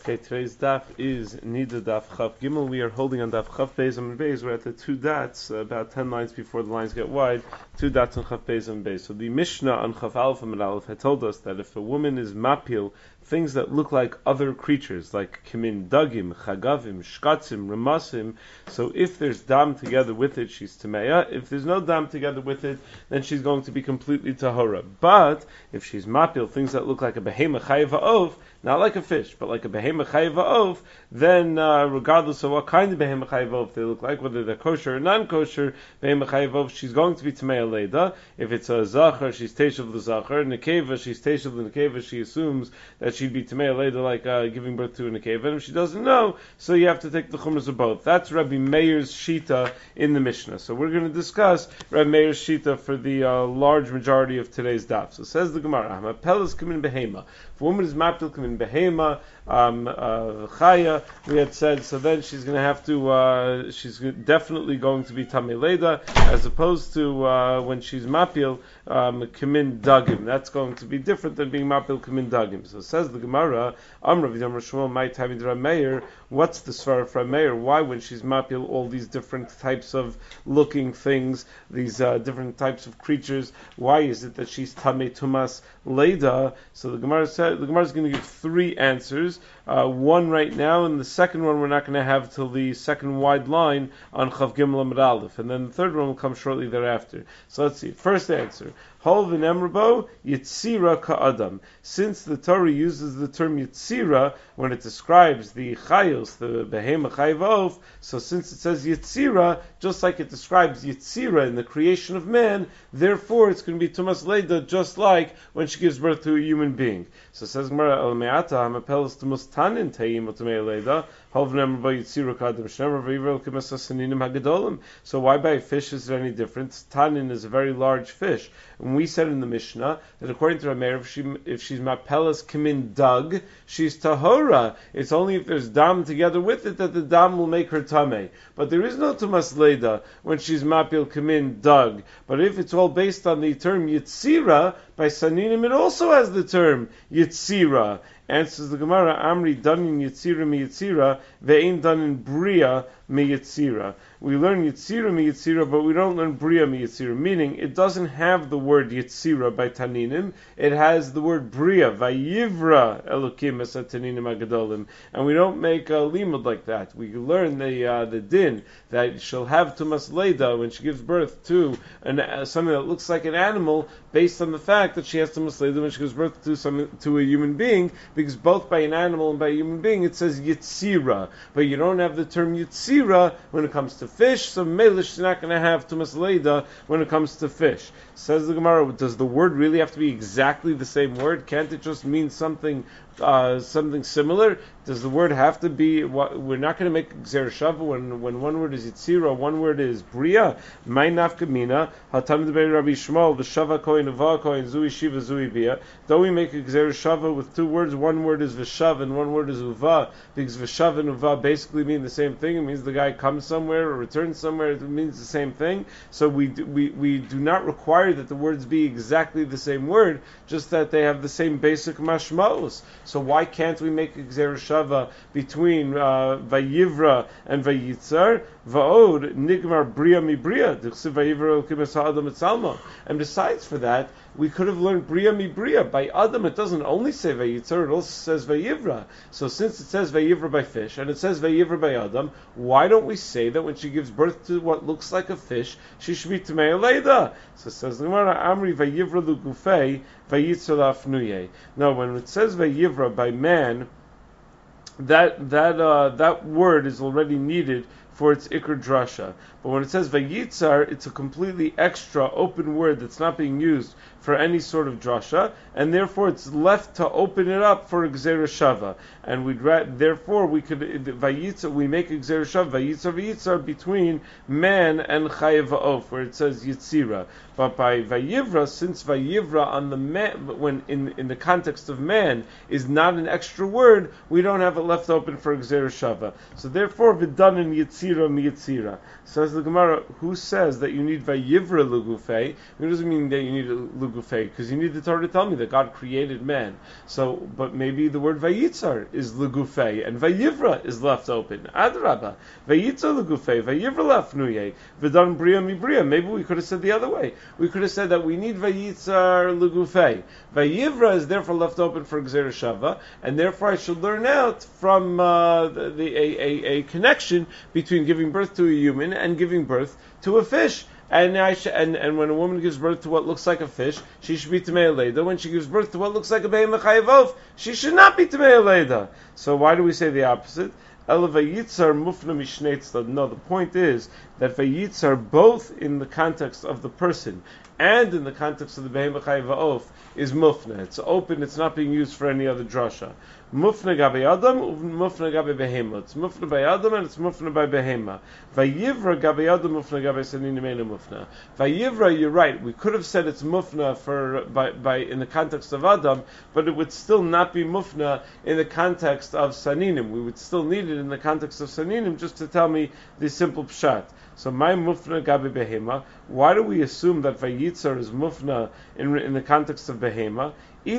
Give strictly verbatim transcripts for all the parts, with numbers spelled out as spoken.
Okay, today's daf is Nida Daf Chaf Gimel. We are holding on Daf Chaf Beis and Beis. We're at the two dots, uh, about ten lines before the lines get wide. Two dots on Chaf Beis and Beis. So the Mishnah on Chaf Aleph and Aleph had told us that if a woman is mapil, things that look like other creatures, like kimin dagim, chagavim, shkatzim, ramasim. So if there's dam together with it, she's tameya. If there's no dam together with it, then she's going to be completely tahora. But if she's mapil, things that look like a behema chayiv ha'ov, not like a fish, but like a behema chayiv ha'ov, then uh, regardless of what kind of behema chayiv ha'ov they look like, whether they're kosher or non-kosher, behema chayiv ha'ov, she's going to be tameya leda. If it's a zachar, she's teshuv the zachar. Nekeva, she's teshuv the nekeva. She assumes that she'd be tameya later, like uh, giving birth to a nekeva, and if she doesn't know, so you have to take the chumras of both. That's Rabbi Meir's shita in the Mishnah. So we're going to discuss Rabbi Meir's shita for the uh, large majority of today's daf. So says the Gemara, "Hamapelas kamin behema." If a woman is mapil kamin behema, um, uh, chaya, we had said, so then she's going to have to, uh, she's definitely going to be tamei leda, as opposed to uh, when she's mapil um, kamin dagim. That's going to be different than being mapil kamin dagim. So says the Gemara, Amrav Yidam Shmuel might have Rabbi Meir. What's the svara for Rabbi Meir? Why, when she's mapil all these different types of looking things, these uh, different types of creatures, why is it that she's tamei tumas leda? So the Gemara said, the Gemara is going to give three answers. Uh, one right now, and the second one we're not going to have till the second wide line on Chav Gimel Amud Aleph, and then the third one will come shortly thereafter. So let's see. First answer. Hol v'nemrabo yitzira ka'adam. Since the Torah uses the term yitzira when it describes the chayos, the behema chayvov, so since it says yitzira, just like it describes yitzira in the creation of man, therefore it's going to be tumas leda, just like when she gives birth to a human being. So it says Gemara el me'ata hamapelas tumas tanin teim otamei leda. So why by a fish is there any difference? Tanin is a very large fish. And we said in the Mishnah that according to Rameir, if, she, if she's mapelas kimin dug, she's tahora. It's only if there's dam together with it that the dam will make her tameh. But there is no tumas leda when she's mapil kimin dug. But if it's all based on the term yitzira, by saninim it also has the term yitzira. Answers the Gemara, Amri danin yitzira mi yitzira, ve'ein danin bria mi yitzira. We learn yitzira mi yitzira, but we don't learn bria mi yitzira, meaning it doesn't have the word yitzira by taninim, it has the word bria, vayivra elokim es taninim agadolim, and we don't make a limud like that. We learn the uh, the din that she'll have tumas leda when she gives birth to an, uh, something that looks like an animal, based on the fact that she has tumas leda when she gives birth to some to a human being, because both by an animal and by a human being it says yitzira, but you don't have the term yitzira when it comes to fish, so melish is not going to have tumas leda when it comes to fish. Says the Gemara, does the word really have to be exactly the same word? Can't it just mean something uh, something similar? Does the word have to be, what, we're not going to make gzer shava when, when one word is yitzira, one word is bria? May nafkamina, hatam debei Rabbi Shmuel, v'shava koin, ava koin, zui shiva, zui bia. Don't we make a gzer shava with two words? One word is v'shav and one word is uva, because v'shav and uva basically mean the same thing. It means the guy comes somewhere or returns somewhere. It means the same thing. So we do, we, we do not require that the words be exactly the same word, just that they have the same basic mashmaos. So why can't we make a gzer shava between uh, vayivra and vayitzar? Va'od nigmar bria mi bria. Vayivra elkimas ha'adam etzalma. And besides for that, we could have learned bria mi bria. By Adam, it doesn't only say vayitzar, it also says vayivra. So since it says vayivra by fish and it says vayivra by Adam, why don't we say that when she gives birth to what looks like a fish, she should be tamei leda? So it says the Gemara, Amri vayivra lugufei vayitzar lafnuye. No, when it says vayivra by man, that that uh, that word is already needed for its ikr drasha. But when it says vayitzar, it's a completely extra open word that's not being used for any sort of drasha, and therefore it's left to open it up for a gzera shava. And we'd ra- therefore we could vayitzar, we make a gzera shava vayitzar vayitzar between man and chayav va'of, where it says yitzira. But by vayivra, since vayivra on the man, when in in the context of man is not an extra word, we don't have it left open for a gzera shava. So therefore v'danin yitzira Yitzira mi Yitzira. Says the Gemara, who says that you need Vayivra Lugufei? It doesn't mean that you need Lugufei, because you need the Torah to tell me that God created man. So, but maybe the word Vayitzar is Lugufei, and Vayivra is left open. Adrabah, Vayitzar Lugufei, Vayivra lafnuye, V'dan Bria mi Bria. Maybe we could have said the other way. We could have said that we need Vayitzar Lugufei. Vayivra is therefore left open for Gzeir Shava, and therefore I should learn out from uh, the, the a, a, a connection between giving birth to a human and giving birth to a fish. And, I sh- and and when a woman gives birth to what looks like a fish, she should be Tamei Leda. When she gives birth to what looks like a Be'em Chayavov, she should not be Tamei Leda. So why do we say the opposite? Ela Vayitzar Mufna Mishnei Tzad. No, the point is that Vayitzar, both in the context of the person and in the context of the Be'em Chayavov, is Mufna. It's open, it's not being used for any other drasha. Mufna gabe Adam, mufna gabe behema. It's mufna by Adam and it's mufna by behema. Vayivra gabe Adam, mufna gabe sanin meina mufna. Vayivra, you're right. We could have said it's mufna for by by in the context of Adam, but it would still not be mufna in the context of saninim. We would still need it in the context of saninim just to tell me the simple pshat. So my mufna gabe behema. Why do we assume that Vayitzar is mufna in in the context of behema?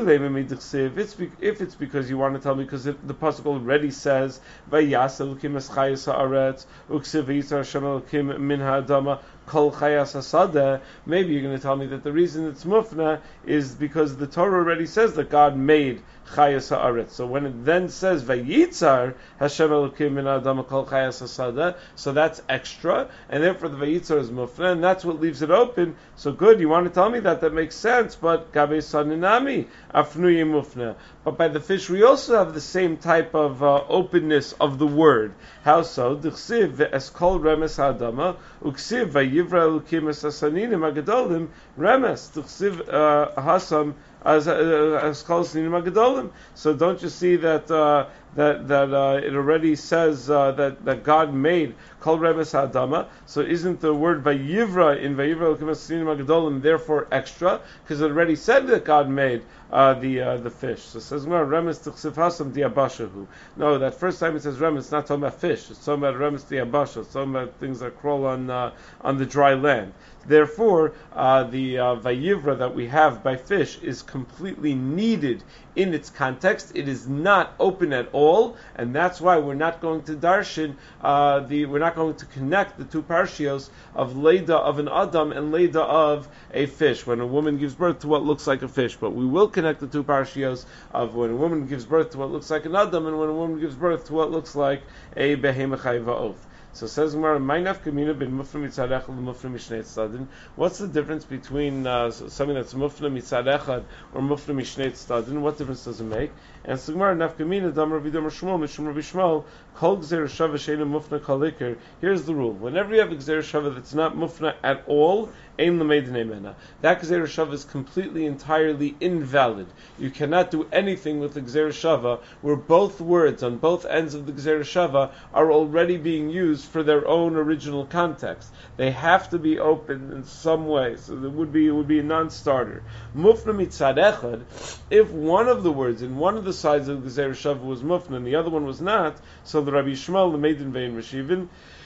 If it's, be, if it's because you want to tell me, because it, the pasuk already says Vayas Elokim es chayas haaretz uksiv Vayitzar Hashem Elokim min ha'adama kol chayas hasadeh, maybe you're going to tell me that the reason it's mufna is because the Torah already says that God made chayas haaretz. So when it then says Vayitzar Hashem Elokim min ha'adama kol chayas hasadeh, so that's extra, and therefore the Vayitzar is mufna, and that's what leaves it open. So good, you want to tell me that, that makes sense, but gabe saninami afnuye mufna. But by the fish we also have the same type of uh, openness of the word. How so? D'chsiv ve'eskol remes ha'adama uksiv vayivra elukim es hasaninim ha'gedolim remes d'chsiv hasam as eskol hasaninim ha'gedolim. So don't you see that uh, that that uh, it already says uh, that that God made kol remes ha'adama? So isn't the word vayivra in vayivra elukim es hasaninim ha'gedolim therefore extra? Because it already said that God made Uh, the uh, the fish. So it says remes t'chsiv hasam diabashahu. No, that first time it says remes, it's not talking about fish. It's talking about remes diabasha. It's talking about things that crawl on uh, on the dry land. Therefore, uh, the uh, vayivra that we have by fish is completely needed in its context. It is not open at all, and that's why we're not going to darshan uh, the we're not going to connect the two parshios of Leda of an Adam and Leda of a fish when a woman gives birth to what looks like a fish. But we will connect the two parshios of when a woman gives birth to what looks like an Adam and when a woman gives birth to what looks like a Behema Chayva Oath. So says Gemara, "My nafkamina ben mufna mitzad echad and mufna mishnei tzadin." What's the difference between uh, something that's mufna mitzad echad or mufna mishnei tzadin? What difference does it make? And so Gemara, nafkamina dam Rabbi Dam Shmuel mishum Rabbi Shmuel kol gzeir shava sheina mufna kalikir. Here's the rule: whenever you have a gzeir shava that's not mufna at all, ein l'meidinei mena. That gzeir shava is completely, entirely invalid. You cannot do anything with the gzeir shava where both words on both ends of the gzeir shava are already being used for their own original context. They have to be open in some way, so it would be it would be a non-starter. Mufna mitzad echad, if one of the words in one of the sides of the Gzeir Shava was mufna and the other one was not, so the Rabbi Shmuel l'meidin ve'in meshivin,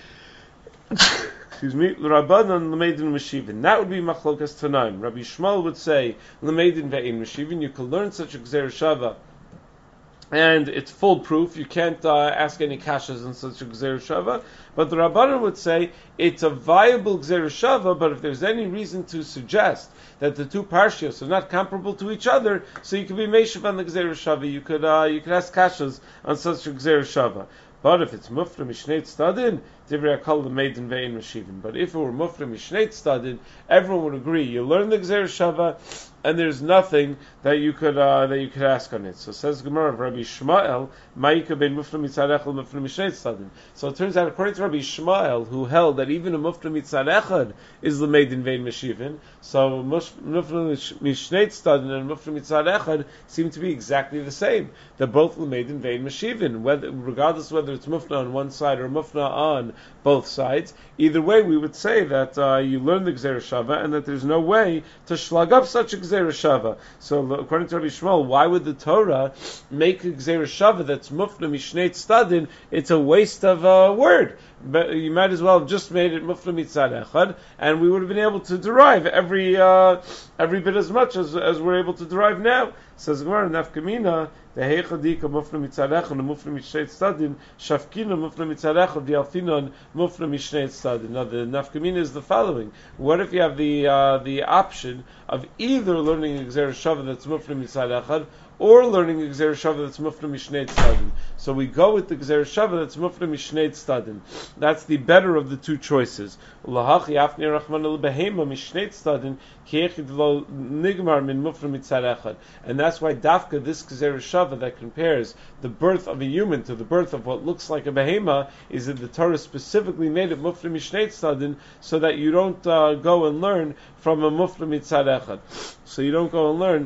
excuse me, l'Rabbanan l'meidin meshivin. That would be machlokas tanaim. Rabbi Shmuel would say l'meidin ve'in meshivin. You can learn such a Gzeir Shava, and it's foolproof. You can't uh, ask any kashas in such a Gzeir Shava. But the Rabbanan would say it's a viable Gzeir Shava, but if there's any reason to suggest that the two parshios are not comparable to each other, so you could be meishav on the Gzeir Shava. You could uh, you could ask kashas on such a Gzeir Shava. But if it's mufra mishnei tzadin, divrei hakol l'meidin ve'in meshivin. But if it were mufra mishnei tzadin, everyone would agree. You learn the Gzeir Shava, and there's nothing that you could uh, that you could ask on it. So says Gemara of Rabbi Shmuel, ma'ika ben mufra mitzad echad mufra mishnei tzadin. So it turns out, according to Rabbi Shmuel, who held that even a mufra mitzad echad is l'meidin ve'in meshivin, so mufra mishnei tzadin and mufra mitzad echad seem to be exactly the same. They're both l'meidin ve'in meshivin, whether regardless whether it's mufna on one side or mufna on both sides. Either way, we would say that uh, you learn the Gzeir Shava and that there's no way to shlug up such a Gzeir Shava. So, according to Rabbi Shmuel, why would the Torah make a Gzeir Shava that's mufna mishnei tzadin? It's a waste of a word. but you might as well have just made it mufla mitzad echad, and we would have been able to derive every uh, every bit as much as as we're able to derive now. Says Gemara nafkamina the heichadika mufla mitzad echad and mufla mishnei tzadin shafkina mufla mitzad echad v'alfinon mufla mishnei tzadin. Now the nafkamina is the following: what if you have the uh, the option of either learning a gzeira shava that's mufla mitzad echad, or learning a gzeira shava that's mufla mishnei tzadin? So we go with the gzeira shava that's mufla mishnei tzadin. That's the better of the two choices. Ulahachi afnei rachman el behema mishnei tzadin ki echid lo nigmar min mufla mitzad echad. And that's why dafka, this gzeira shava that compares the birth of a human to the birth of what looks like a behema, is that the Torah specifically made it mufla mishnei tzadin, so that you don't uh, go and learn from a mufla mitzad echad. So you don't go and learn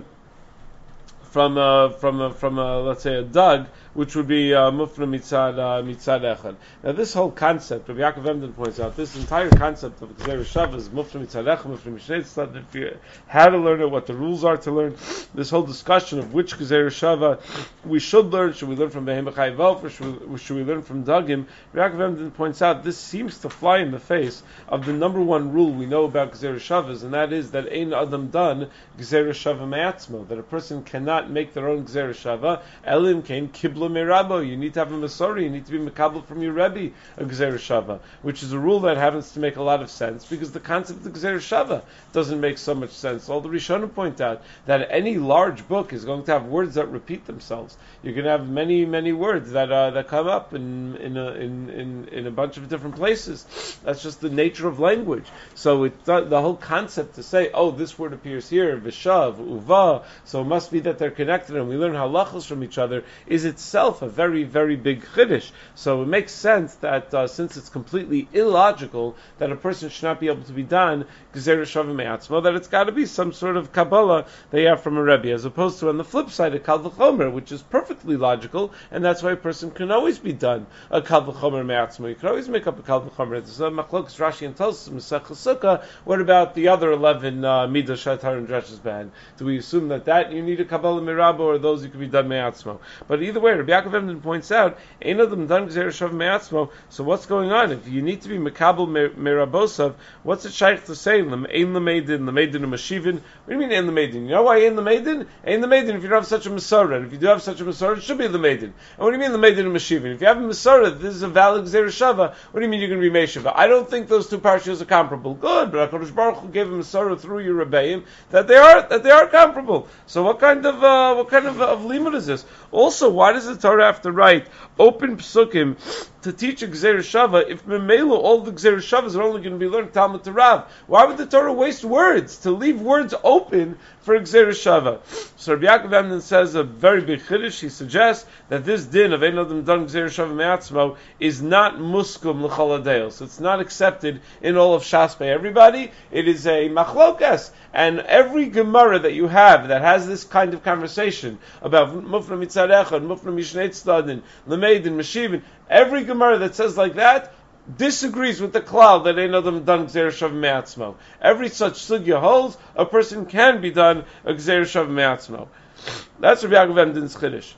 from a, from a, from a, let's say a dug, which would be uh, mufla mitzad uh, mitzad echad. Now this whole concept, Rabbi Yaakov Emden points out, this entire concept of gzeira shava is mufla mitzad echad, mufla mishnei tzadin, if you how to learn it, what the rules are to learn, this whole discussion of which gzeira shava we should learn, should we learn from behema chayvel, or should we, should we learn from dugim? Rabbi Yaakov Emden points out this seems to fly in the face of the number one rule we know about gzeira shavas, and that is that ein adam dan gzeira shava me'atzmo, that a person cannot make their own gzeira shava, elim kain kibla merabo. You need to have a masori, you need to be makabel from your rebbe a gzeira shava, which is a rule that happens to make a lot of sense because the concept of gzeira shava doesn't make so much sense. All the Rishonim point out that any large book is going to have words that repeat themselves. You're going to have many, many words that uh, that come up in in a, in, in in a bunch of different places. That's just the nature of language. So it, the whole concept to say, oh, this word appears here, vishav, uva, so it must be that they're connected and we learn halachos from each other, is itself a very, very big chiddush. So it makes sense that uh, since it's completely illogical that a person should not be able to be done gzeira shava me'atzmo, that it's got to be some sort of kabbalah they have from a rebbe, as opposed to on the flip side a kal v'chomer, which is perfectly logical, and that's why a person can always be done a kal v'chomer me'atzmo. You can always make up a kal v'chomer. There's a machlokes Rashi and Tosfos Masechah Sukkah. What about the other eleven uh, midah shatar and drashas ban? Do we assume that that you need a kabbalah mirabo, or those you can be done me'atzmo? But either way, Rabbi Yaakov Emden points out, ein adam dan gzeira shava me'atzmo. So what's going on? If you need to be makabel merabosav, what's it shaykh to say? Ein l'meidin, l'meidin u'mashivin. What do you mean ein l'meidin? You know why ein l'meidin? Ein l'meidin, if you don't have such a masorah, if you do have such a masorah, it should be l'meidin. And what do you mean l'meidin u'mashivin? If you have a masorah, this is a valid gzeira shava. What do you mean you're going to be meishiva? I don't think those two parshas are comparable. Good, but HaKadosh Baruch Hu gave a masorah through your rebbeim that they are that they are comparable. So what kind of uh, what kind of, of limud is this? Also, why does the Torah have to write open psukim to teach a gzeira shava if memelo all the gzeira shavas are only going to be learned Talmud to Rav? Why would the Torah waste words to leave words open for a gzeira shava? So Rabbi Yaakov Emden says a very big chiddush. He suggests that this din of ein adam dan gzeira shava me'atzmo is not muskum l'chol hadeil. So it's not accepted in all of Shas by everybody. It is a machlokas, and every Gemara that you have that has this kind of conversation about mufla mitzad echad, mufla mishnei tzadin, l'meidin, mashivin, every Gemara that says like that disagrees with the klal that ein adam dan gzeira shava me'atzmo. Every such sugya holds a person can be done a gzeira shava me'atzmo. That's Rabbi Yaakov Emden's chiddush.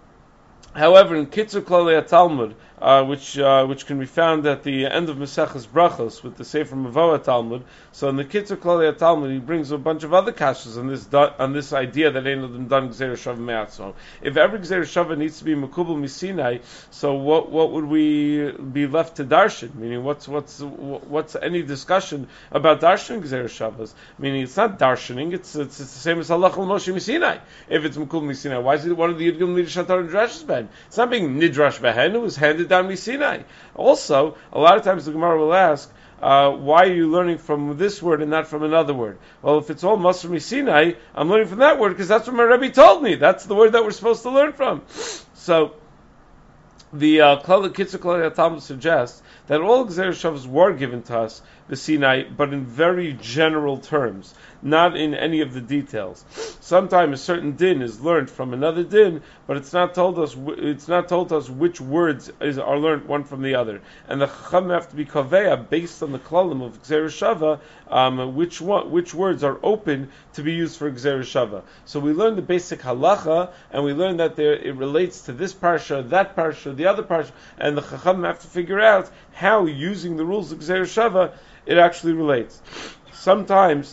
However, in Kitzur Klalei Talmud, uh, which uh, which can be found at the end of Maseches Brachos with the Sefer Mavoa Talmud, so in the Kitzur Klalei Talmud, he brings a bunch of other kashas on this on this idea that ein adam dan gzeira shava me'atzmo. If every gzeira shava needs to be mekubel misinai, so what what would we be left to darshan? Meaning, what's what's what's any discussion about darshan gzeira shavas? Meaning, it's not darshaning; it's it's, it's the same as halach l'moshe misinai. If it's mekubel misinai, why is it one of the yudgim midah shatar and drashas ben? It's not being nidrash behen; it was handed down misinai. Also, a lot of times the Gemara will ask, Uh, why are you learning from this word and not from another word? Well, if it's all Masr Misinai, I'm learning from that word because that's what my Rebbe told me. That's the word that we're supposed to learn from. So, the uh, Kitzur Klalei Talmud suggests that all Gzeira Shavas were given to us b'Sinai, but in very general terms, not in any of the details. Sometimes a certain din is learned from another din, but it's not told us it's not told us which words is, are learned one from the other. And the Chacham have to be kaveya based on the klalim of Gzeir Shava, um, which one, which words are open to be used for Gzeir Shava. So we learn the basic halacha, and we learn that there, it relates to this parsha, that parsha, the other parsha, and the Chacham have to figure out how, using the rules of Gzeir Shava, it actually relates. Sometimes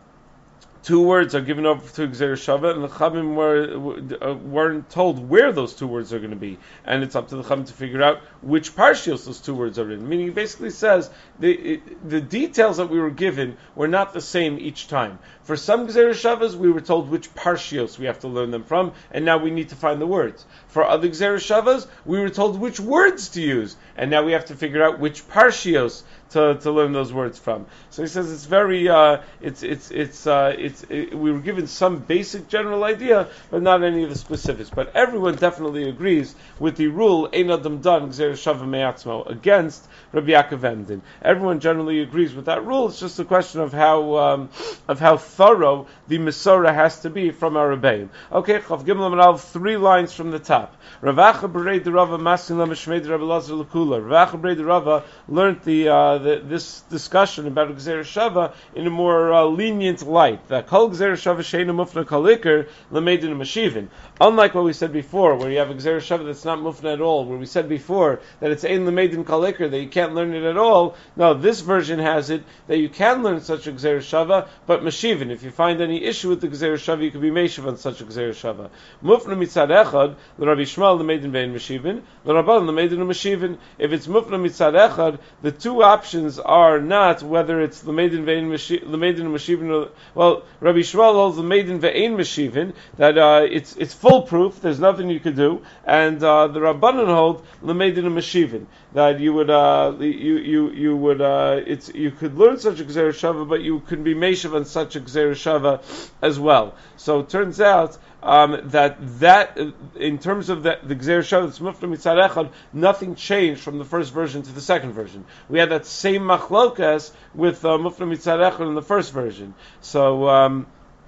two words are given over to Gzeir Shava, and the Chachamim were, uh, weren't told where those two words are going to be, and it's up to the Chachamim to figure out which parshios those two words are in. Meaning, he basically says the it, the details that we were given were not the same each time. For some Gzeir Shavas, we were told which parshios we have to learn them from, and now we need to find the words. For other Gzeir Shavas, we were told which words to use, and now we have to figure out which parshios to, to learn those words from. So he says it's very, uh, it's it's it's uh, it's it, we were given some basic general idea, but not any of the specifics. But everyone definitely agrees with the rule Ein Adam Dan Gzeir Shava Me'atzmo against Rabbi Yaakov Emden. Everyone generally agrees with that rule. It's just a question of how um, of how thorough the Mesorah has to be from our Rebbeim. Okay, Chav Gimel Amarav, three lines from the top. Rav Acha B'rei D'Rava Maskin L'Mishmei Rabbi Lazar L'Kula. Rav Acha B'rei D'Rava learned the, uh, the this discussion about Gzeir Shava in a more uh, lenient light. That Kol Gzeir Shava Sheina Mufna Kalikar L'Meidin Mashivin. Unlike what we said before, where you have a Gzeir Shava that's not Mufna at all, where we said before that it's Ein L'Meidin Kalikar, that you can't learn it at all. No, this version has it that you can learn such a Gzeir Shava, but Mashivin. If you find any issue with the Gzeir Shava, you could be Meshiv on such a Gzeir Shava. Mufna Mitzad Echad, L'Rabbi Shmuel L'Meidin Vein Mashivin, L'Rabban L'Meidin Mashivin. If it's Mufna Mitzad Echad, the two options are not whether it's L'Meidin Vein Mashivin. Well, Rabbi Shmuel holds L'Meidin Vein Mashivin, that uh, it's it's foolproof. There's nothing you could do, and uh, the Rabbanan hold L'Meidin Mashivin, that you would uh, you you you would uh, it's you could learn such a Gzeir Shava, but you could be Meshiv on such a Gzeir Shava as well. So it turns out um, that that uh, in terms of the, the Gzeir Shava that's Mufna Mitzad Echad, nothing changed from the first version to the second version. We had that same machlokas with uh, Mufna Mitzad Echad in the first version. So. Um,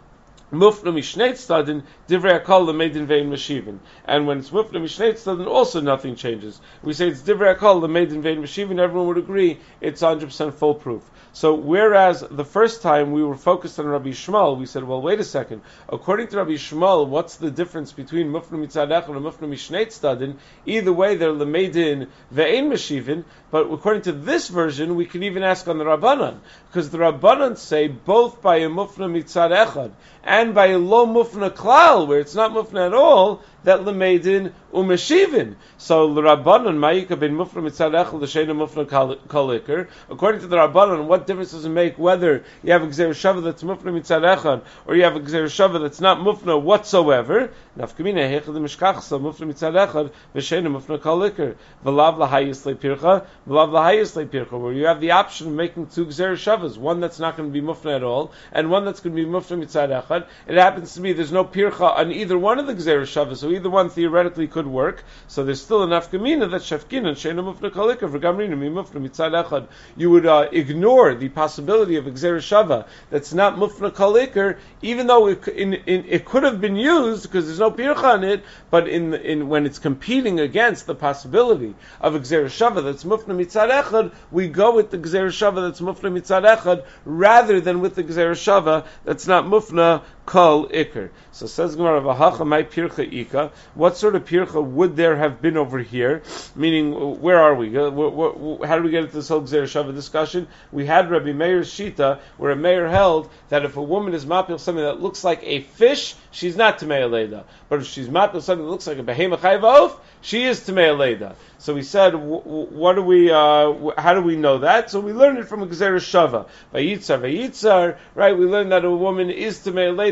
Mufna Mishneit Stadin, Divrei Akal L'Meidin Vein Mashivin. And when it's Mufna Mishneit Stadin, also nothing changes. We say it's Divrei Akal L'Meidin Vein Mashivin, everyone would agree it's one hundred percent foolproof. So whereas the first time we were focused on Rabbi Shmuel, we said, well, wait a second. According to Rabbi Shmuel, what's the difference between Mufna Mitzad Echad and Mufna Mishneit Stadin? Either way, they're L'Meidin Vein Mashivin. But according to this version, we can even ask on the Rabbanan, because the Rabbanan say both by a Mufna Mitzad Echad and by a lo mufna klal, where it's not mufna at all, that lemeidin umeshivin. So the Rabbanan ma'ika ben mufna mitzad echad l'sheina mufna kalikar. According to the Rabbanan, what difference does it make whether you have a Gzeir Shava that's mufna mitzad echad or you have a Gzeir Shava that's not mufna whatsoever? Nafkamina hechad mishkachsa mufna mitzad echad v'sheina mufna kalikar v'lav lahayis le'pircha v'lav lahayis le'pircha, where you have the option of making two Gzeir Shavas, one that's not going to be mufna at all and one that's going to be mufna mitzad echad. It happens to be there's no pircha on either one of the Gzeir Shavas, so either one theoretically could work. So there's still enough kamina that shafkin and sheina mufna kalika v'gamrina mi mufna mitzad echad. You would uh, ignore the possibility of a Gzeir Shava that's not mufna kalikar, even though it, in, in, it could have been used because there's no pircha on it. But in, in when it's competing against the possibility of a Gzeir Shava that's mufna mitzad echad, we go with the Gzeir Shava that's mufna mitzad echad rather than with the Gzeir Shava that's not mufna kol ikar. So says Gemara, v'hacha my pircha ika. What sort of pircha would there have been over here? Meaning, where are we? How do we get into this whole Gzeir Shava discussion? We had Rabbi Meir's shita, where a Meir held that if a woman is mapil something that looks like a fish, she's not Tamei Leda. But if she's mapil something that looks like a behema chayva oaf, she is Tamei Leda. So we said, what do we? Uh, how do we know that? So we learned it from a Gzeir Shava. Vayitzar, vayitzar, right? We learned that a woman is Tamei Leda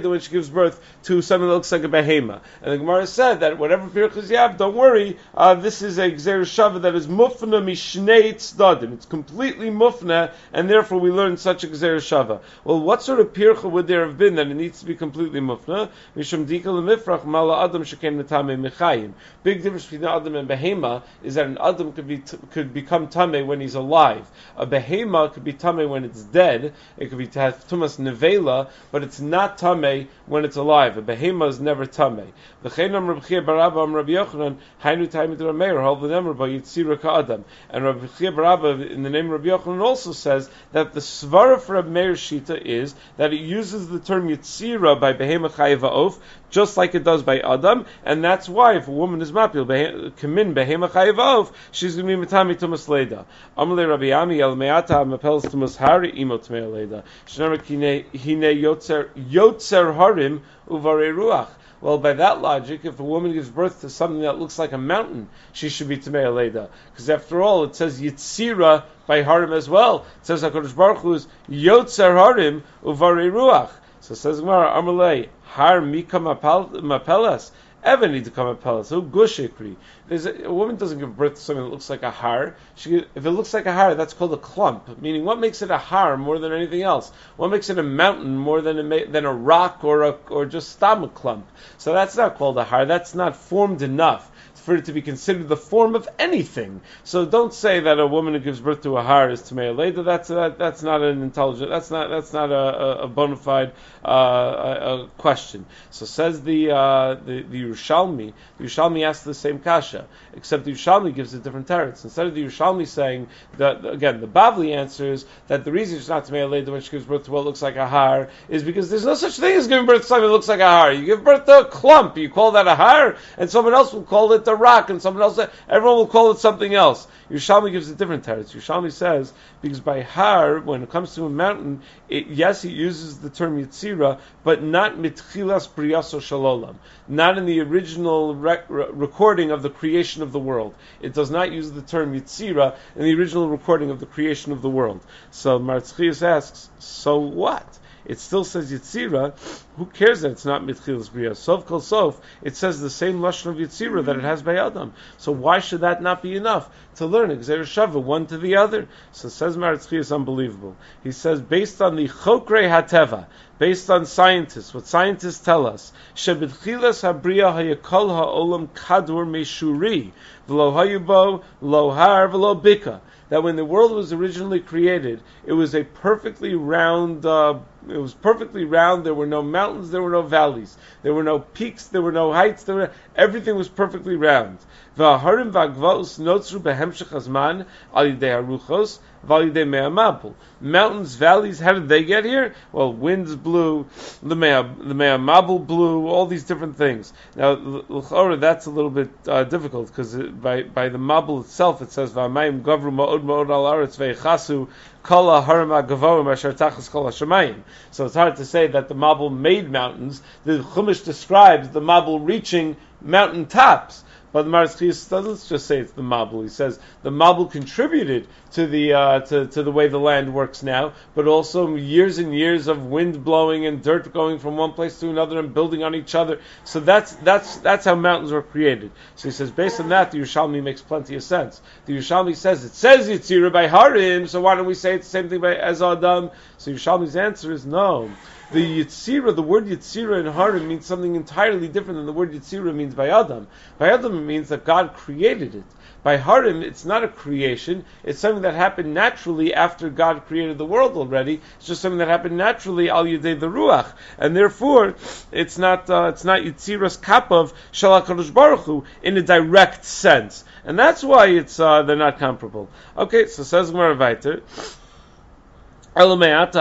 Leida when she gives birth to something that looks like a behema. And the Gemara said that whatever pirchas you have, don't worry, uh, this is a Gzeir Shava that is mufna mishnei tzdadim. It's completely mufna, and therefore we learn such a Gzeir Shava. Well, what sort of pircha would there have been that it needs to be completely mufna? Mishum dika lemifrach mala adam shekem netame mechayim. Big difference between the adam and behema is that an adam could be t- could become tameh when he's alive. A behema could be tameh when it's dead. It could be tumas nevela, but it's not tameh when it's alive. A behema is never tameh. V'cheinam Rabbi Chia bar Abba am Rabbi Yochanan hainu taimid Rameir hol v'nemer ba yitzira ka'adam. And Rabbi Chia bar Abba in the name of Rabbi Yochanan also says that the svara for Rabbi Meir Shita is that it uses the term yitzira by behema chayiv ha'of just like it does by adam, and that's why if a woman is mapil kamin behema chayiv ha'of, she's going to be mitami tumas leida. Amalei Rabbi Ami el me'ata mapels tumas hari imot mea leida. Shnara kine hine yotzer yotzer harim uvarei ruach. Well, by that logic, if a woman gives birth to something that looks like a mountain, she should be Tamei Leida. Because after all, it says Yitzira by Harim as well. It says HaKadosh Baruch Hu is Yotzer Harim Uvarei Ruach. So it says Gemara, Amalei, Har Mika Mapelas. Evan need to come at Pelas. Who gushikri? A woman doesn't give birth to something that looks like a har. She, if it looks like a har, that's called a clump. Meaning, what makes it a har more than anything else? What makes it a mountain more than a, than a rock or a, or just stomach clump? So that's not called a har. That's not formed enough for it to be considered the form of anything. So don't say that a woman who gives birth to a har is Tamei Leida. That's uh, that's not an intelligent. That's not that's not a, a bona fide uh, a, a question. So says the uh, the the Yerushalmi. The Yerushalmi asks the same kasha, except the Yerushalmi gives a different teretz. Instead of the Yerushalmi saying that, again, the Bavli answers that the reason she's not Tamei Leida when she gives birth to what looks like a har is because there's no such thing as giving birth to something that looks like a har. You give birth to a clump, you call that a har, and someone else will call it a rock, and someone else, everyone will call it something else. Yerushalmi gives a different teretz. Yerushalmi says, because by har, when it comes to a mountain, it, yes, it uses the term Yitzira, but not mitchilas briyaso shalolam, not in the original rec- recording of the creation of the world. It does not use the term Yitzira in the original recording of the creation of the world. So Martzchias asks, so what? It still says Yitzira. Who cares that it's not Mitchilas Bria? Sof Kol Sof, it says the same Lashon of Yitzira that it has by Adam. So why should that not be enough to learn Gzeir Shava, one to the other? So says Maritzchi, unbelievable. He says, based on the Chokrei HaTeva, based on scientists, what scientists tell us, Shebitchilas HaBria Hayakol HaOlam Kadur Meshuri, V'lo Hayubo, Lo Har, V'lo Bika, that when the world was originally created, it was a perfectly round, uh, it was perfectly round, there were no mountains, there were no valleys, there were no peaks, there were no heights, there were, everything was perfectly round. V'aharim v'agvaos notzru behemshech hazman al yidei haruchos v'al yidei me'amabul. Mountains, valleys, how did they get here? Well, winds blew, the me'amabul blew, all these different things. Now, l'chora, that's a little bit uh, difficult, because by by the mabul itself, it says v'amayim gavru ma'od ma'od al aretz ve'chasu kol ha'harim ha'gavoim asher tachas kol ha'shamayim. So it's hard to say that the mabul made mountains. The Chumash describes the mabul reaching mountain tops. But the Marzchias doesn't just say it's the Mabul. He says the Mabul contributed to the uh, to, to the way the land works now, but also years and years of wind blowing and dirt going from one place to another and building on each other. So that's that's that's how mountains were created. So he says based on that, the Yerushalmi makes plenty of sense. The Yerushalmi says it says Yitzira by Harim, so why don't we say it's the same thing by as Adam? So Yerushalmi's answer is no. The Yitzira, the word Yitzira in Harim means something entirely different than the word Yitzira means by Adam. By Adam it means that God created it. By Harim, it's not a creation, it's something that happened naturally after God created the world already. It's just something that happened naturally al yedei the Ruach. And therefore, it's not uh, it's not Yitzira's kapav shel HaKadosh Baruch Hu in a direct sense. And that's why it's uh, they're not comparable. Okay, so says Gemara weiter. If a woman is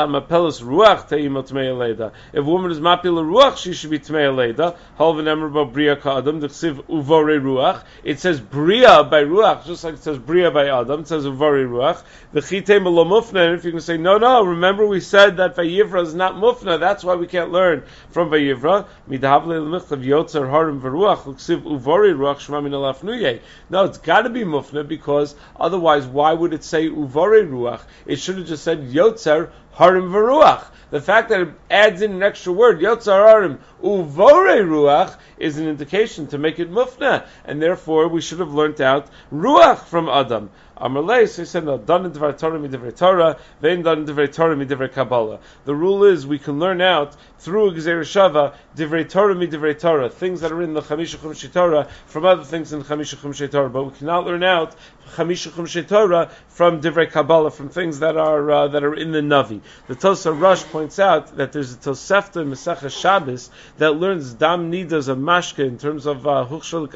mapil ruach, she should be tmei leida. Halvan emer ba bria ka'adam. D'chsiv uvore ruach. It says bria by ruach, just like it says bria by Adam. It says uvore ruach. V'chitei lo mufna. And if you can say no, no. Remember we said that Vayivra is not mufna. That's why we can't learn from Vayivra. Midhavle l'michtav yotzer harim v'ruach. D'chsiv uvore ruach shema min alafnuyei. No, it's got to be mufna because otherwise, why would it say uvore ruach? It should have just said yotzer harim v'ruach. The fact that it adds in an extra word, yotzar harim uvore ruach, is an indication to make it mufna, and therefore we should have learnt out ruach from Adam. Amalei, so he said, no, done in Divrei Torah midivrei Torah, vein done in Divrei Torah midivrei Kabbalah. The rule is we can learn out through Gzeir Shava, Divrei Torah midivrei Torah, things that are in the Chamisha Chumshei Torah from other things in Chamisha Chumshei Torah, but we cannot learn out Chamisha Chumshei Torah from Divrei Kabbalah, from things that are uh, that are in the Navi. The Tosar Rush points out that there's a Tosefta in Masechah Shabbos that learns Dam Nidas of Mashke in terms of Hechshel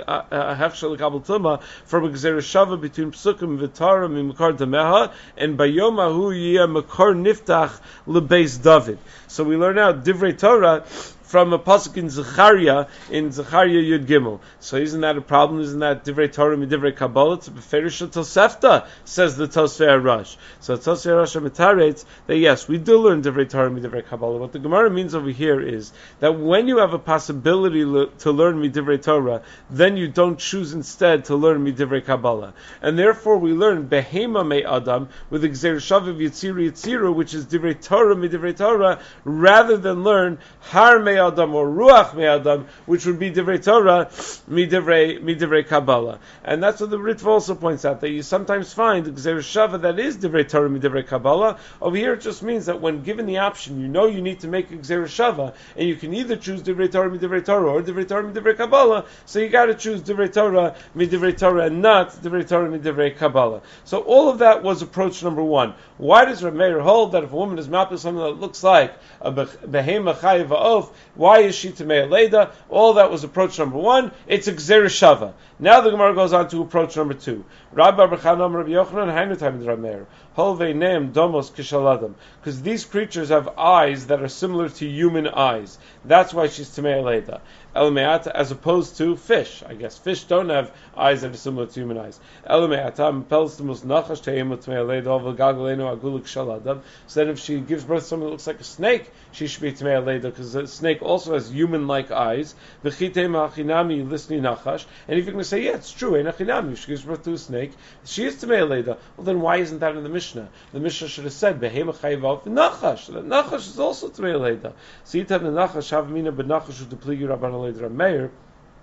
Kabel Tuma from a Gzeir Shava between Psukim V'Torah Mimkar Dameha and Bayoma Hu Yeh Makor Niftach LeBeis David. So we learn out Divrei Torah from a pasuk in Zechariah, in Zechariah Yud Gimel. So isn't that a problem? Isn't that Divrei Torah mi Divrei Kabbalah? It's a beferish Tosefta, says the Tosfei Rush. So Tosfei Rush mitaretz that yes, we do learn Divrei Torah mi Divrei Kabbalah. What the Gemara means over here is that when you have a possibility le- to learn mi Divrei Torah, then you don't choose instead to learn mi Divrei Kabbalah. And therefore we learn Behema me Adam with Gzeir Shaviv Yitzira Yitzira, which is Divrei Torah mi Divrei Torah, rather than learn Har me Adam or Ruach me Adam, which would be Divrei Torah mi Divrei mi Divrei Kabbalah. And that's what the Ritva also points out, that you sometimes find Gzeir Shava that is Divrei Torah mi Divrei Kabbalah. Over here it just means that when given the option, you know you need to make a Gzeir Shava, and you can either choose Divrei Torah mi Divrei Torah or Divrei Torah mi Divrei Kabbalah, so you got to choose Divrei Torah mi Divrei Torah and not Divrei Torah mi Divrei Kabbalah. So all of that was approach number one. Why does Rav Meir hold that if a woman is mapped with something that looks like a behema chayiv ha'of, why is she Tamei Leda? All that was approach number one. It's a Gzeir Shava. Now the Gemara goes on to approach number two. Rabbi Barchanam Rabbi Yochanan Hainu Time Rav Meir Holvei Neim Domos Kishaladam, because these creatures have eyes that are similar to human eyes. That's why she's Tamei Leda. Elmeata, as opposed to fish. I guess fish don't have eyes that are similar to human eyes. Elmeata Pelstimus Nachash Teim Tamei Leda Over Gagalenu Agulik Shaladam. So then if she gives birth to something that looks like a snake, she should be Tamei Leda, because the snake also has human-like eyes. V'chitei ma'achinami lisni nachash. And if you're going to say, yeah, it's true, Einachinami, she gives birth to a snake, she is Tamei Leda. Well, then why isn't that in the Mishnah? The Mishnah should have said, Behema chayiv nachash. That nachash is also Tamei Leda. So you tell the nachash, havamina b'nachash u'depligi Rabban Aleid Rav Meir,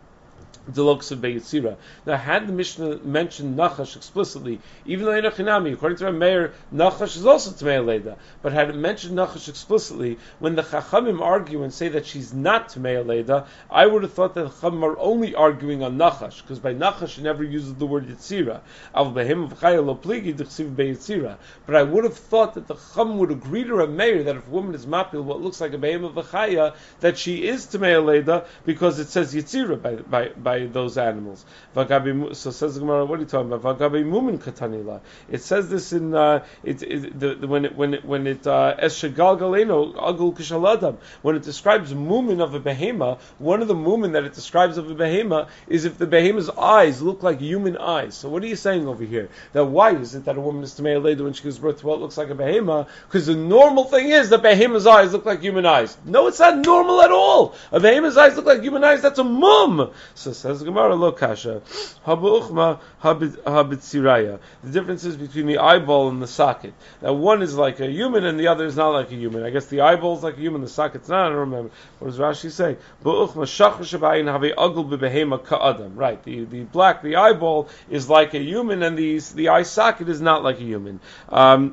Deluxe of Beyitzira. Now, had the Mishnah mentioned Nachash explicitly, even though Einachinami, according to Rav Meir, Nachash is also Tamei Leda, but had it mentioned Nachash explicitly, when the Chachamim argue and say that she's not Tamei Leda, I would have thought that the Chachamim are only arguing on Nachash, because by Nachash she never uses the word Yitzira. Av behem v'chaya lo pligi d'chsiv beyitzira. But I would have thought that the Chachamim would agree to Rav Meir that if a woman is mapil what looks like a behem v'chaya, that she is Tamei Leda, because it says Yitzira by by by those animals. So says the Gemara, what are you talking about? Vagabi mumin katanila. It says this in uh, it, it the, the, when it when it when it uh, eshegal galeno agul kishaladam. When it describes mumin of a behema, one of the mumin that it describes of a behema is if the behema's eyes look like human eyes. So what are you saying over here? That why is it that a woman is tamei leda when she gives birth to what looks like a behema? Because the normal thing is that behema's eyes look like human eyes. No, it's not normal at all. A behema's eyes look like human eyes. That's a mum. So says Gemara lo kasha habuchma habitziraya. The difference is between the eyeball and the socket. Now one is like a human and the other is not like a human. I guess the eyeball is like a human, the socket's not. I don't remember. What does Rashi say? Buchma shachar shabayin have agul bebehema ka'adam. Right. The the black, the eyeball is like a human, and the the eye socket is not like a human. Um,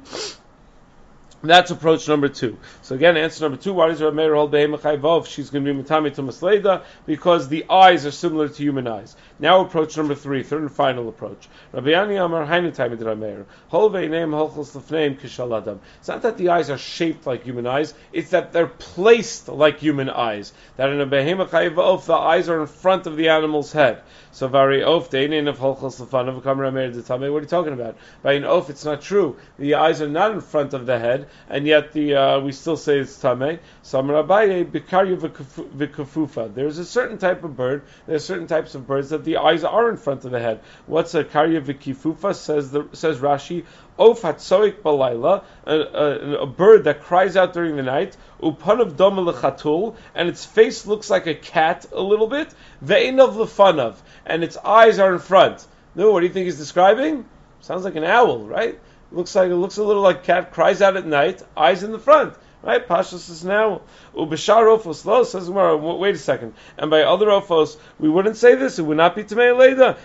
That's approach number two. So again, answer number two, why does Rav Meir hold behema chayvov? She's going to be mitami to masleda because the eyes are similar to human eyes. Now approach number three, third and final approach. Rabbi Yani Amar Hainu Taimid Rav Meir. Hol veineim holchos lefneim kishaladam. It's not that the eyes are shaped like human eyes, it's that they're placed like human eyes. That in a behema chayvov, the eyes are in front of the animal's head. So vari of deinin of holchos lefanav kam Rav Meir detame. What are you talking about? By an oaf, it's not true. The eyes are not in front of the head, and yet the uh, we still say it's tamei. Samarabaye bikaryu v'kafufa. There's a certain type of bird. There's certain types of birds that the eyes are in front of the head. What's a karyu v'kifufa? Says the says Rashi. Of hatzoik balayla, a, a bird that cries out during the night. Upanav doma lechatul, and its face looks like a cat a little bit. Ve'inav lefanav, and its eyes are in front. No, what do you think he's describing? Sounds like an owl, right? Looks like it looks a little like cat cries out at night, eyes in the front. Right? Pashas is now ubishar ofos lo says Gemara. Wait a second. And by other ofos, we wouldn't say this. It would not be tamei leda.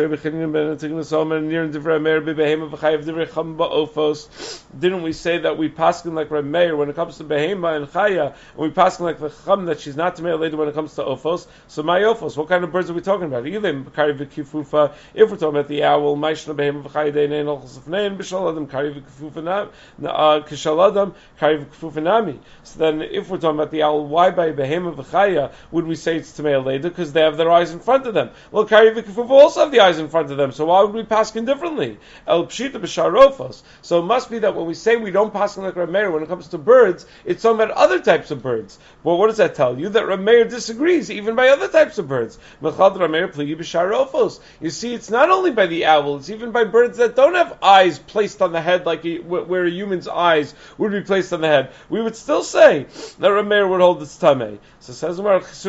Didn't we say that we paskin like Reb Meir when it comes to behema and chaya, and we paskin like the chum that she's not tamei leda when it comes to ofos? So my ofos, what kind of birds are we talking about? If we're talking about the owl, maishna behema v'chaya de'nein olchos afnein b'shal adam kari v'kifufa kishal adam kari v'kifufa. So then, if we're talking about the owl, why by behema v'chaya would we say it's tamei leda? Because they have their eyes in front of them. Well, kari v'kifufa also have the eyes in front of them. So why would we paskin differently? El pshita b'sharofos. So it must be that when we say we don't paskin like Reb Meir when it comes to birds, it's talking about other types of birds. Well, what does that tell you? That Reb Meir disagrees even by other types of birds. Mechad Reb Meir pligi b'sharofos. You see, it's not only by the owl; it's even by birds that don't have eyes placed on the head, like a, where a human's eyes would be placed on the head. We would still say that Reb Meir would hold this tamei. So says Now this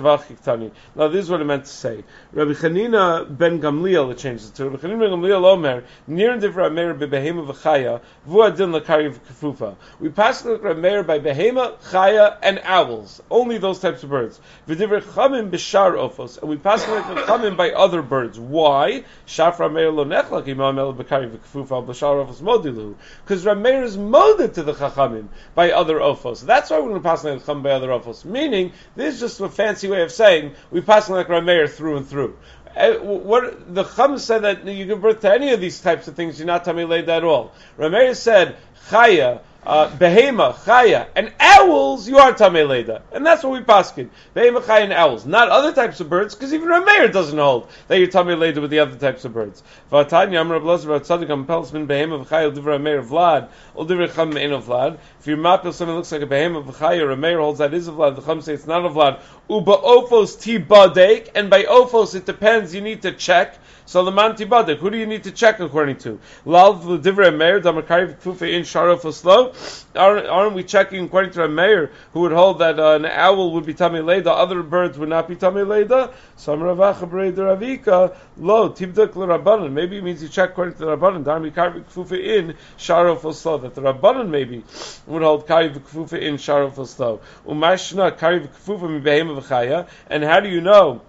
is what I meant to say. Rabbi Chanina ben Gamliel, it changes it to Rabbi Chanina ben Gamliel Omer, near and different Meir by behema v'chaya, v'adin l'kari v'kefufa. We pass like Rabbi Meir by behema, chaya, and owls. Only those types of birds. V'divrei chamim b'shar ofos. And we pass like chamim by other birds. Why? Shafra Meir lo nechlak imam el b'kari v'kefufa b'shar ofos modilu. Because Rabbi Meir is moded to the chachamim by other ofos. That's why we're going to pass like chacham by other ofos. Meaning, this is just a fancy way of saying we pass like Rabbi Meir through and through. Uh, what the Chum said that you give birth to any of these types of things, you're not tamei leda at all. Rabbi Meir said chaya, uh, behema, chaya, and owls, you are tamei leda, and that's what we paskin. Behema, chaya, and owls, not other types of birds, because even Rabbi Meir doesn't hold that you're tamei leda with the other types of birds. V'atanya amar Rabbi Elazar tzaddik am pelsmin behema v'chaya l'divrei Meir vlad ol divrei Chum ein vlad. If your mapil something looks like a behema v'chaya, Rabbi Meir holds that is a vlad. The Chum say it's not a vlad. Uba ofos tibadek, and by ofos it depends. You need to check. So the man tibadek, who do you need to check according to? Lav l'divrei Meir damakari v'kufa in sharofos lo. Aren't, aren't we checking according to a mayor who would hold that uh, an owl would be tamei leda, other birds would not be tamei leda? Some ravacha b'rei deravika lo tibdak l'rabbanan. Maybe it means you check according to the rabbanan. Darmi kari v'kufa in sharofos lo. That the rabbanan maybe would hold kari v'kufa in sharofos lo. Umashna kari v'kufa mi behema v'chaya. And how do you know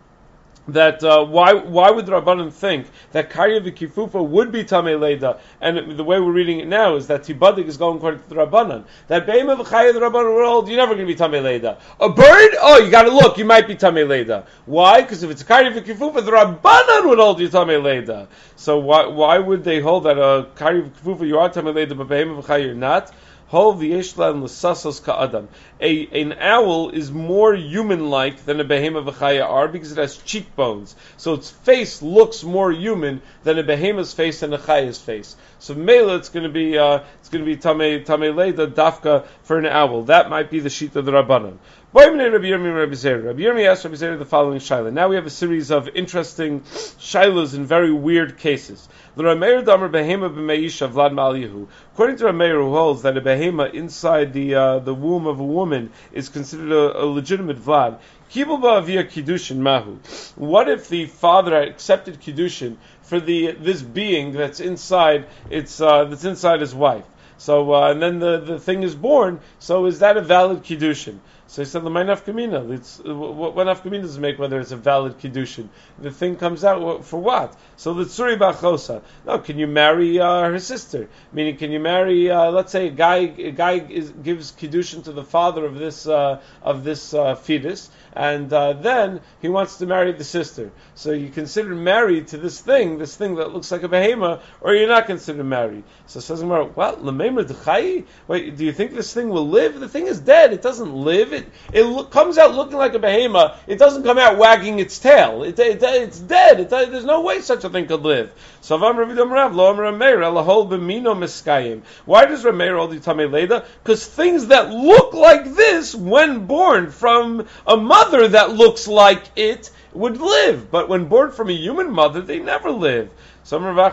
that uh, why why would the Rabbanan think that Karya v'Kifufa would be Tamei Leda? And the way we're reading it now is that Tibadik is going according to the Rabbanan. That Be'ema v'Chaya the Rabbanan would hold, you're never going to be Tamei Leda. A bird? Oh, you got to look, you might be Tamei Leda. Why? Because if it's Karya v'Kifufa, the Rabbanan would hold you Tamei Leda. So why why would they hold that uh, Karya v'Kifufa you are Tamei Leda, but Be'ema v'Chaya you're not? Hol v'yeshlan l'sasos ka'adam. A an owl is more human-like than a behema v'chaya are because it has cheekbones. So its face looks more human than a behema's face and a chaya's face. So mela, it's going to be uh, it's going to be tamei tamei leda dafka for an owl. That might be the sheet of the Rabbanan. Rabbi Yirmi asked Rabbi Zera the following shaila. Now we have a series of interesting shailas in very weird cases. According to Rameir, who holds that a behema inside the uh, the womb of a woman is considered a, a legitimate vlad. What if the father had accepted kiddushin for the this being that's inside its uh, that's inside his wife? So uh, and then the, the thing is born. So is that a valid kiddushin? So he said, "L'may nafkamina." It's what nafkamina does it make whether it's a valid kiddushin? The thing comes out for what? So the tzuri b'chosa. No, can you marry uh, her sister? Meaning, can you marry? Uh, let's say a guy a guy is, gives kiddushin to the father of this uh, of this uh, fetus, and uh, then he wants to marry the sister. So you consider married to this thing, this thing that looks like a behema, or you're not considered married. So says Gemara, what? L'meimer d'chai? Wait, do you think this thing will live? The thing is dead. It doesn't live. It it lo- comes out looking like a behema. It doesn't come out wagging its tail. It, it, it's dead. It, there's no way such a thing could live. So Why does Rameir hold you tamei leda? Because things that look like this, when born from a mother that looks like it, would live, but when born from a human mother, they never live. That uh,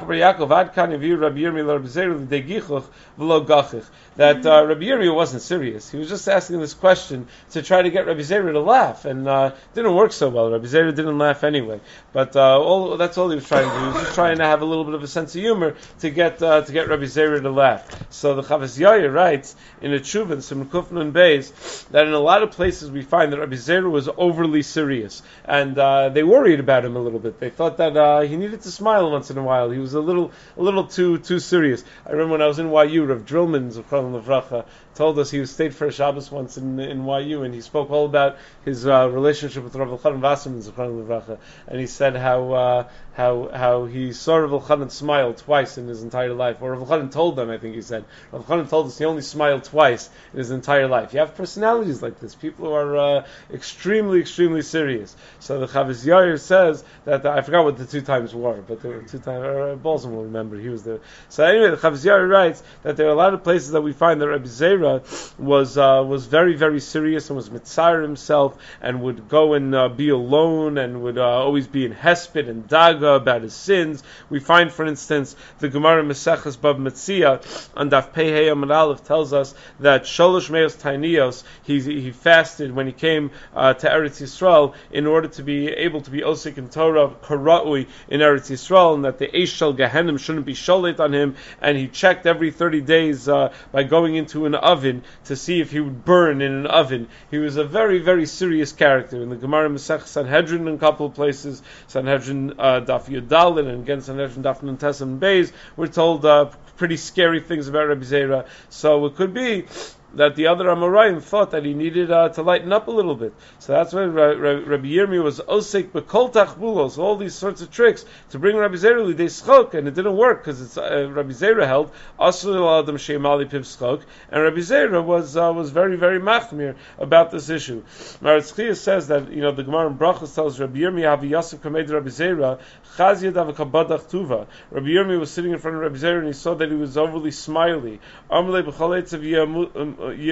Rabbi Yirmiyah wasn't serious. He was just asking this question to try to get Rabbi Zera to laugh, and uh, it didn't work so well. Rabbi Zera didn't laugh anyway. But uh, all, that's all he was trying to do. He was just trying to have a little bit of a sense of humor to get uh, to get Rabbi Zera to laugh. So the Chavas Yair writes in a Tshuva in Simon Kufnun Beis that in a lot of places we find that Rabbi Zera was overly serious, and uh, they worried about him a little bit. They thought that uh, he needed to smile once in a while. He was a little, a little too, too serious. I remember when I was in Y U, Rav Drillman, Zechron Levracha, told us he was stayed for a Shabbos once in in Y U, and he spoke all about his uh, relationship with Rav Elchanan Wasserman, Zechron Levracha, and he said how uh, how how he saw Rav Elchanan smile twice in his entire life, or Rav Elchanan told them, I think he said, Rav Elchanan told us he only smiled twice in his entire life. You have personalities like this, people who are uh, extremely, extremely serious. So the Chavas Yair says that, uh, I forgot what the two times were, but there were two times, uh, Balsam will remember, he was there. So anyway, the Chavas Yair writes that there are a lot of places that we find that Rabbi Zera was uh, was very, very serious and was mitzar himself and would go and uh, be alone and would uh, always be in hesped and daga about his sins. We find, for instance, the Gemara Maseches Bab Metzia on Daf Pei Hey Amud Aleph tells us that Sholosh Meos Tainios he he fasted when he came uh, to Eretz Yisrael in order to be able to be osik in Torah Kara'ui in Eretz Yisrael, and that the Eish Shel Gehenim shouldn't be sholet on him, and he checked every thirty days uh, by going into an oven to see if he would burn in an oven. He was a very, very serious character. In the Gemara Masech Sanhedrin in a couple of places, Sanhedrin uh, Daf Yudalin, and again Sanhedrin Daf Nuntes and Beis, we're told uh, pretty scary things about Rabbi Zera. So it could be that the other Amoraim thought that he needed uh, to lighten up a little bit. So that's why Rabbi, Rabbi Yirmiyah was osek bekol tachbulos, all these sorts of tricks to bring Rabbi Zera lidei schok, and it didn't work because it's uh, Rabbi Zera held asur adam sheimali piv schok, and Rabbi Zera was uh, was very, very machmir about this issue. Maratz Chiyah says that, you know, the Gemara in Brachos tells Rabbi Yirmiyah Havi Yosef kamed Rabbi Zera chaz yadav kabadach tuva. Rabbi Yirmiyah was sitting in front of Rabbi Zera and he saw that he was overly smiley. Amrei b'chol etzav yamut he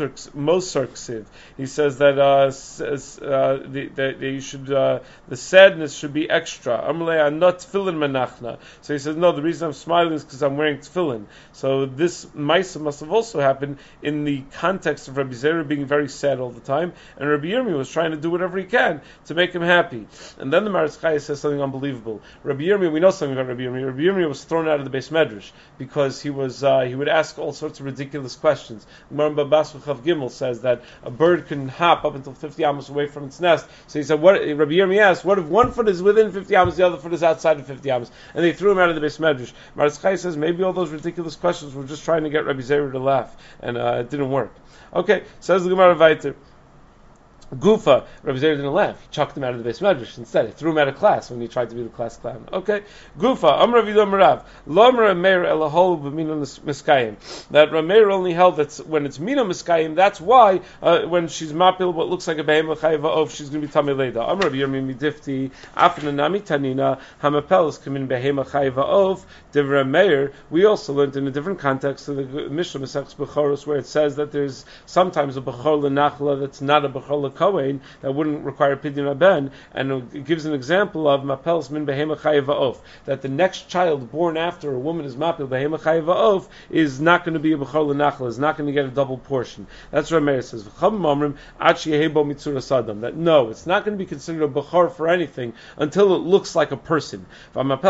says that uh, uh, the, the, the, you should uh, the sadness should be extra. I'm not tefillin menachna. So he says, no, the reason I'm smiling is because I'm wearing tefillin. So this ma'isa must have also happened in the context of Rabbi Zera being very sad all the time, and Rabbi Yirmiyah was trying to do whatever he can to make him happy. And then the Maratz Chayah says something unbelievable. Rabbi Yirmiyah, we know something about Rabbi Yirmiyah. Rabbi Yirmiyah was thrown out of the Beis Medrash because he was uh, he would ask all sorts of ridiculous questions. Babas Chav Gimel says that a bird can hop up until fifty amos away from its nest. So he said, "What?" Rabbi Yirmiyah asked, "What if one foot is within fifty amos, the other foot is outside of fifty amos?" And they threw him out of the Beis Medrash. Maratz Chayah says maybe all those ridiculous questions were just trying to get Rabbi Zera to laugh, and uh, it didn't work. Okay, says the Gemara Vayter. Gufa, Rabbi Zera didn't laugh. He chucked him out of the Beis Medrash instead. He threw him out of class when he tried to be the class clown. Okay. Gufa, Am Rav Yidom Rav. Lo Amar Meir Elahol b'Mino Miskayim. That Rameir only held that when it's Mino Miskayim, that's why uh, when she's mapil what looks like a behemah chayva of, she's going to be tamei leida. Am Rav Yirmi Midifti Afna Nami Tanina Hamapelos come in behemah chayva of Devra Meir. We also learned in a different context of the Mishnah Masechus Bechoros where it says that there's sometimes a bechor lenachla that's not a bechor Kohen, that wouldn't require pidyon aben, and it gives an example of mapels min behema chayiv va'of, that the next child born after a woman is mapel behema chayiv va'of is not going to be a bechor lenachla, is not going to get a double portion. That's what Rameir says. That no, it's not going to be considered a bechor for anything until it looks like a person. But if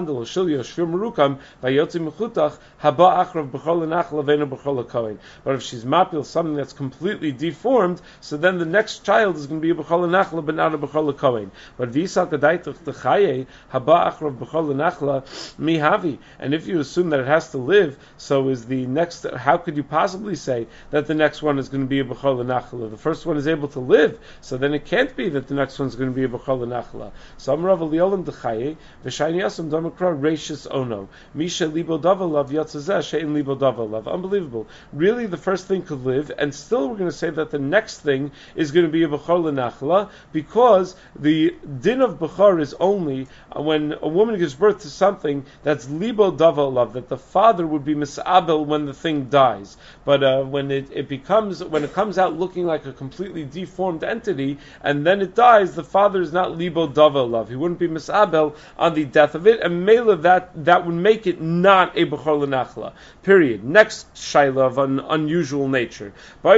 she's mapel something that's completely deformed, so then the next child is going to be a b'chol nachla, but not a b'chol kohen. But v'yisal kadaitach t'chaye haba achrav b'chol nachla mihavi. And if you assume that it has to live, so is the next. How could you possibly say that the next one is going to be a b'chol nachla? The first one is able to live, so then it can't be that the next one is going to be a b'chol nachla. So Amrav Eliolim t'chaye v'shayni yasam damakra reishis ono misha libo davalav yatzazeh she'in libo davalav. Unbelievable. Really, the first thing could live, and still we're going to say that the next thing is going going to be a bechor lenachla, because the din of bechor is only when a woman gives birth to something that's libo davar love, that the father would be misabel when the thing dies. But uh, when it, it becomes, when it comes out looking like a completely deformed entity, and then it dies, the father is not libo davar love. He wouldn't be misabel on the death of it, and mela that that would make it not a bechor lenachla. Period. Next shaila of an unusual nature. Rabbi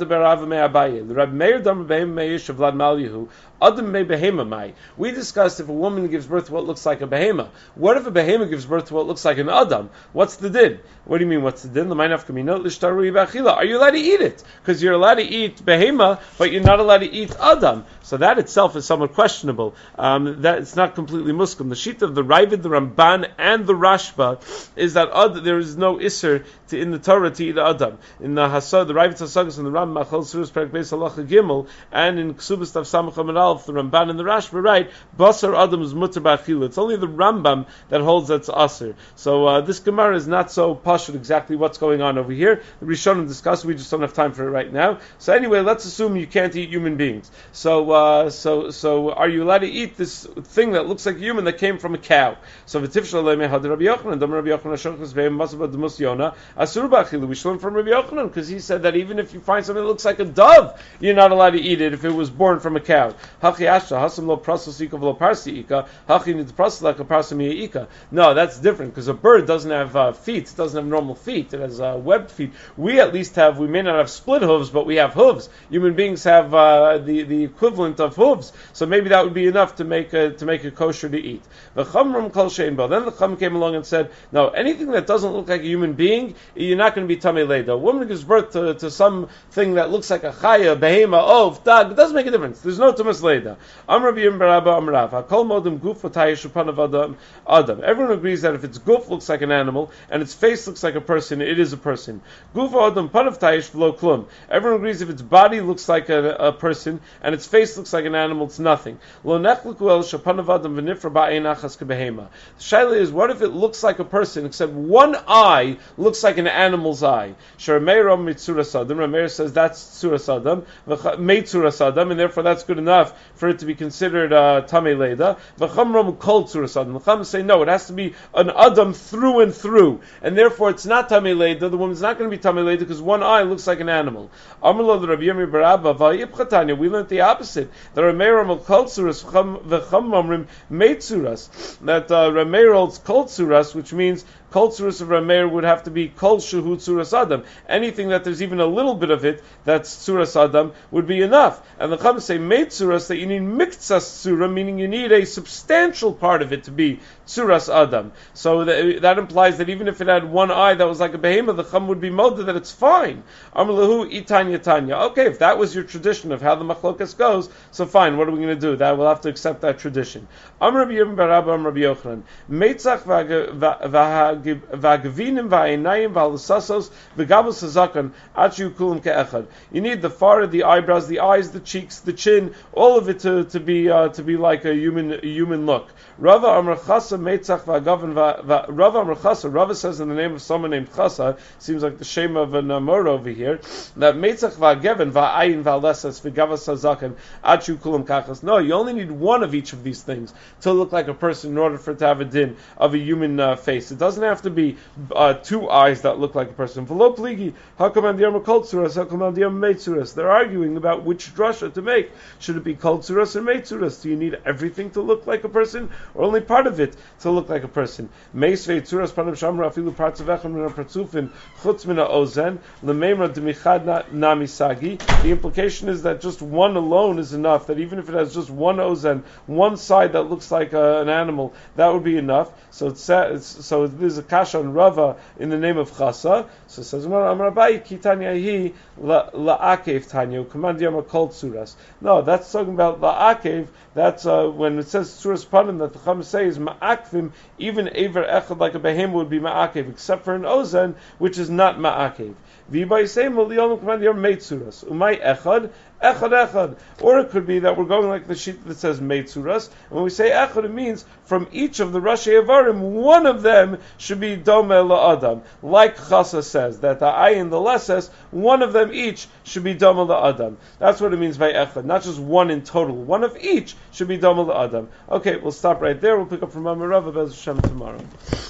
Meir Dam Rabbi Meir Shavlad Malyahu. Adam me behema mai. We discussed if a woman gives birth to what looks like a behema. What if a behema gives birth to what looks like an adam? What's the din? What do you mean? What's the din? Are you allowed to eat it? Because you're allowed to eat behema, but you're not allowed to eat adam. So that itself is somewhat questionable. Um, that it's not completely muslim. The sheet of the Ravid, the Ramban, and the Rashba is that ad, there is no isser to, in the Torah to eat adam. In the Hasad, the Ravid Hasagas and the Ram Machal Surus Perak Beis Halacha Gimel, and in Ksubas Tav Samach Amar the Ramban and the Rashba, right? Basar Adam is mutter b'achila. It's only the Rambam that holds that's aser. So uh, this Gemara is not so pashut exactly what's going on over here. The Rishonim discuss. We just don't have time for it right now. So anyway, let's assume you can't eat human beings. So uh, so so are you allowed to eat this thing that looks like a human that came from a cow? So v'tifshal le'mei had Rabbi Yochanan, Dam Rabbi Yochanan Shochas ve'em masabad demus Yona asur b'achila. We learn from Rabbi Yochanan because he said that even if you find something that looks like a dove, you're not allowed to eat it if it was born from a cow. No, that's different, because a bird doesn't have uh, feet, it doesn't have normal feet, it has uh, webbed feet. We at least have, we may not have split hooves, but we have hooves. Human beings have uh, the, the equivalent of hooves, so maybe that would be enough to make a, to make a kosher to eat. Then the Chum came along and said, no, anything that doesn't look like a human being, you're not going to be tamei leda. A woman gives birth to, to something that looks like a chaya, behema, ov, dag, it doesn't make a difference. There's no tumas leda. Everyone agrees that if its goof looks like an animal and its face looks like a person, it is a person. Everyone agrees if its body looks like a, a person and its face looks like an animal, it's nothing. The shaila is, what if it looks like a person except one eye looks like an animal's eye? Rameir says that's tzuras adam, and therefore that's good enough for it to be considered uh, tamei leda. V'chamram kol tzuras adam. The Chum say no, it has to be an adam through and through, and therefore it's not tamei leda. The woman's not going to be tamei leda because one eye looks like an animal. Amrlo the Rabbi Yirmi Barabba v'yipchatanya. We learned the opposite. The Rameir Ramal kol tzuras v'chamram mei tzuras. That uh, Rameir holds kol tzuras, which means kol tzuras of Rameir would have to be kol shehu tzuras adam. Anything that there's even a little bit of it that's tzuras adam would be enough. And the Chum say mei tzuras, that you need miktsas tzura, meaning you need a substantial part of it to be tzuras adam. So that, that implies that even if it had one eye that was like a behemoth, the Chum would be moda that it's fine. Amrlahu itanya tanya. Okay, if that was your tradition of how the machlokas goes, so fine. What are we going to do? That we'll have to accept that tradition. Amr Rabbi Yirmi Barabba, Amr Rabbi Yochanan. Meitzach v'agvinim v'ainayim v'alusasos v'gabos hazakan achu kulim ke'echad. You need the forehead, the eyebrows, the eyes, the cheeks, the chin, all of it to, to be uh, to be like a human a human look. Rava Amar Chasa Meitzach v'agavan Rava Amar Chasa. Rava says in the name of someone named Chasa, seems like the shame of an Amor over here, that Meitzach v'agavan v'ayin v'alesas v'gavas hazakan achu kulim kachas. No, you only need one of each of these things to look like a person in order for it to have a din of a human uh, face. It doesn't have to be uh, two eyes that look like a person. V'lo pligi hakam andiyam kol tzuras hakam andiyam meitzuras. They're arguing about which drasha to make. Should it be kol tzuras or meitzuras? Do you need everything to look like a person, or only part of it to look like a person? Meisvei tzuras panam shamra afilu parts of echem min partzufin chutz min ha'ozen lemeimra demichad namisagi. The implication is that just one alone is enough. That even if it has just one ozen, one side that looks like a, an animal, that would be enough. So it's, it's so there's a kasha on Rava in the name of Chasa. So it says Amarabai Kitanya hi la'akev Tanya command yama kol tzuras. No, that's talking about la'akev. That's uh, when it says tzuras panim that the Chum say is ma'akvim. Even aver echad like a behem would be ma'akev, except for an ozen which is not ma'akev. V'ibay say moliyalim command yama meitzuras umay echad echad echad. Or it could be that we're going like the sheet that says meitzuras, and when we say echad, it means from each of the Rashi Avarim, one of them should be domeh la'adam. Like Chasa says, that the ayin, the leses, one of them each should be domeh la'adam. That's what it means by echad, not just one in total. One of each should be domeh la'adam. Okay, we'll stop right there. We'll pick up from Amar Rava Bez Hashem tomorrow.